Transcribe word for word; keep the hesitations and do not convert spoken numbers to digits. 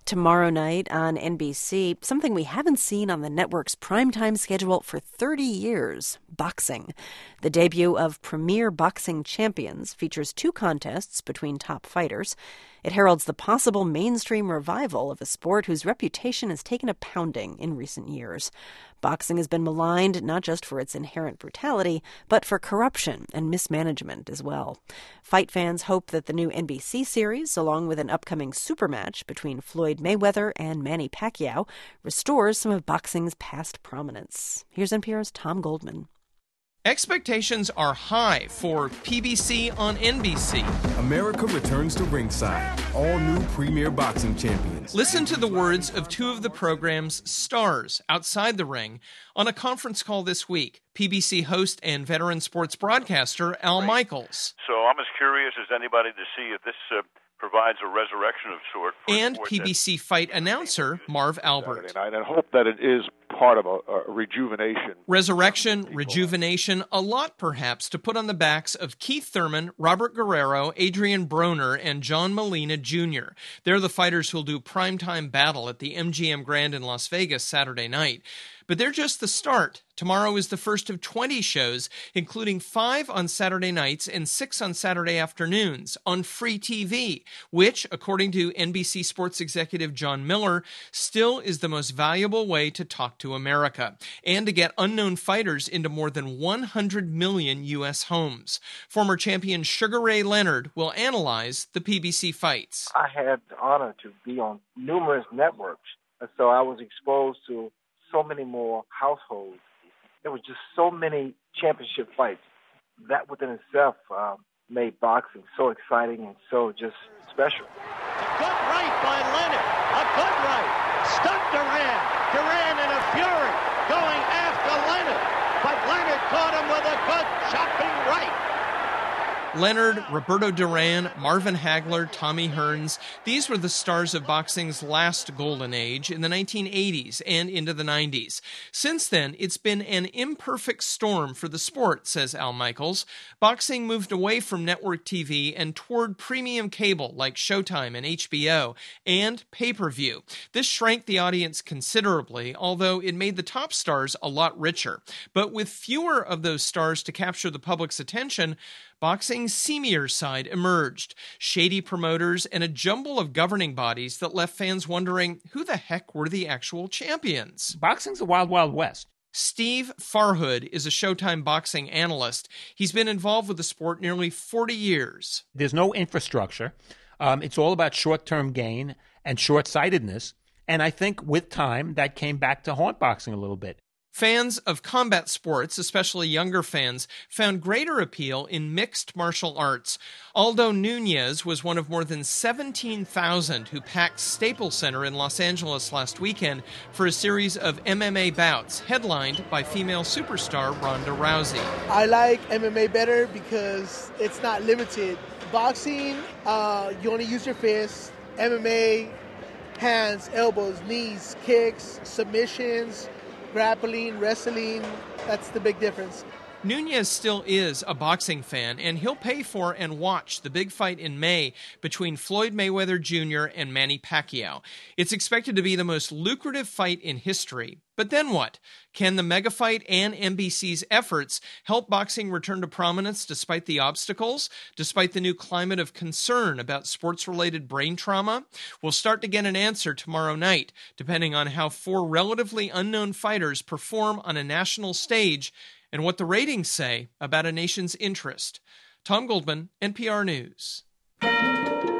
Tomorrow night on N B C, something we haven't seen on the network's primetime schedule for thirty years, boxing. The debut of Premier Boxing Champions features two contests between top fighters. It heralds the possible mainstream revival of a sport whose reputation has taken a pounding in recent years. Boxing has been maligned not just for its inherent brutality, but for corruption and mismanagement as well. Fight fans hope that the new N B C series, along with an upcoming supermatch between Floyd Mayweather and Manny Pacquiao, restores some of boxing's past prominence. Here's N P R's Tom Goldman. Expectations are high for P B C on N B C. America returns to ringside. All new Premier Boxing Champions. Listen to the words of two of the program's stars outside the ring on a conference call this week. P B C host and veteran sports broadcaster Al right. Michaels. So I'm as curious as anybody to see if this uh, provides a resurrection of sort. And P B C fight announcer Marv Albert. Saturday night, and hope that it is part of a, a rejuvenation. Resurrection, rejuvenation, a lot perhaps to put on the backs of Keith Thurman, Robert Guerrero, Adrian Broner, and John Molina Junior They're the fighters who'll do primetime battle at the M G M Grand in Las Vegas Saturday night. But they're just the start. Tomorrow is the first of twenty shows, including five on Saturday nights and six on Saturday afternoons on free T V, which, according to N B C Sports executive John Miller, still is the most valuable way to talk to America and to get unknown fighters into more than one hundred million U S homes. Former champion Sugar Ray Leonard will analyze the P B C fights. I had the honor to be on numerous networks, and so I was exposed to so many more households. There was just so many championship fights. That within itself uh, made boxing so exciting and so just special. A good right by Leonard. A good right. Stuck Duran. Duran in a fury going after Leonard. But Leonard caught him with a good chopping right. Leonard, Roberto Duran, Marvin Hagler, Tommy Hearns, these were the stars of boxing's last golden age in the nineteen eighties and into the nineties. Since then, it's been an imperfect storm for the sport, says Al Michaels. Boxing moved away from network T V and toward premium cable like Showtime and H B O, and pay-per-view. This shrank the audience considerably, although it made the top stars a lot richer. But with fewer of those stars to capture the public's attention, boxing's seamier side emerged, shady promoters and a jumble of governing bodies that left fans wondering who the heck were the actual champions. Boxing's a wild, wild west. Steve Farhood is a Showtime boxing analyst. He's been involved with the sport nearly forty years. There's no infrastructure. Um, it's all about short-term gain and short-sightedness. And I think with time, that came back to haunt boxing a little bit. Fans of combat sports, especially younger fans, found greater appeal in mixed martial arts. Aldo Nunez was one of more than seventeen thousand who packed Staples Center in Los Angeles last weekend for a series of M M A bouts, headlined by female superstar Ronda Rousey. I like M M A better because it's not limited. Boxing, uh, you only use your fists. M M A, hands, elbows, knees, kicks, submissions, grappling, wrestling, that's the big difference. Nunez still is a boxing fan, and he'll pay for and watch the big fight in May between Floyd Mayweather Junior and Manny Pacquiao. It's expected to be the most lucrative fight in history. But then what? Can the mega fight and N B C's efforts help boxing return to prominence despite the obstacles, despite the new climate of concern about sports-related brain trauma? We'll start to get an answer tomorrow night, depending on how four relatively unknown fighters perform on a national stage and what the ratings say about a nation's interest. Tom Goldman, N P R News.